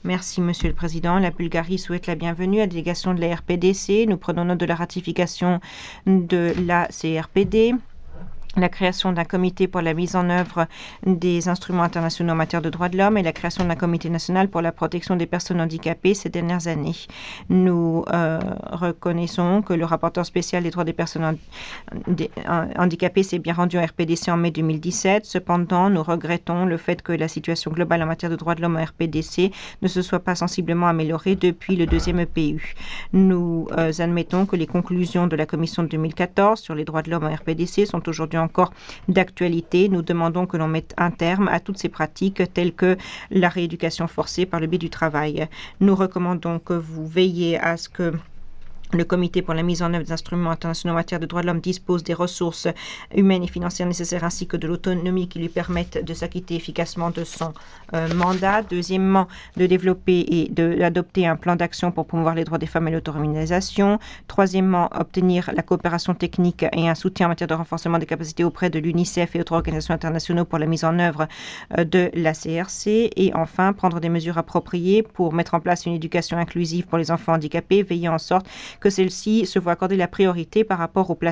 Merci, Monsieur le Président. La Bulgarie souhaite la bienvenue à la délégation de la RPDC. Nous prenons note de la ratification de la CRPD. La création d'un comité pour la mise en œuvre des instruments internationaux en matière de droits de l'homme et la création d'un comité national pour la protection des personnes handicapées ces dernières années. Nous reconnaissons que le rapporteur spécial des droits des personnes handicapées s'est bien rendu en RPDC en mai 2017. Cependant, nous regrettons le fait que la situation globale en matière de droits de l'homme en RPDC ne se soit pas sensiblement améliorée depuis le deuxième EPU. Nous admettons que les conclusions de la commission de 2014 sur les droits de l'homme en RPDC sont aujourd'hui encore d'actualité. Nous demandons que l'on mette un terme à toutes ces pratiques telles que la rééducation forcée par le biais du travail. Nous recommandons que vous veillez à ce que le comité pour la mise en œuvre des instruments internationaux en matière de droits de l'homme dispose des ressources humaines et financières nécessaires ainsi que de l'autonomie qui lui permettent de s'acquitter efficacement de son mandat. Deuxièmement, de développer et d'adopter un plan d'action pour promouvoir les droits des femmes et l'autonomisation. Troisièmement, obtenir la coopération technique et un soutien en matière de renforcement des capacités auprès de l'UNICEF et autres organisations internationales pour la mise en œuvre de la CRC. Et enfin, prendre des mesures appropriées pour mettre en place une éducation inclusive pour les enfants handicapés, veillant en sorte que celle-ci se voit accorder la priorité par rapport aux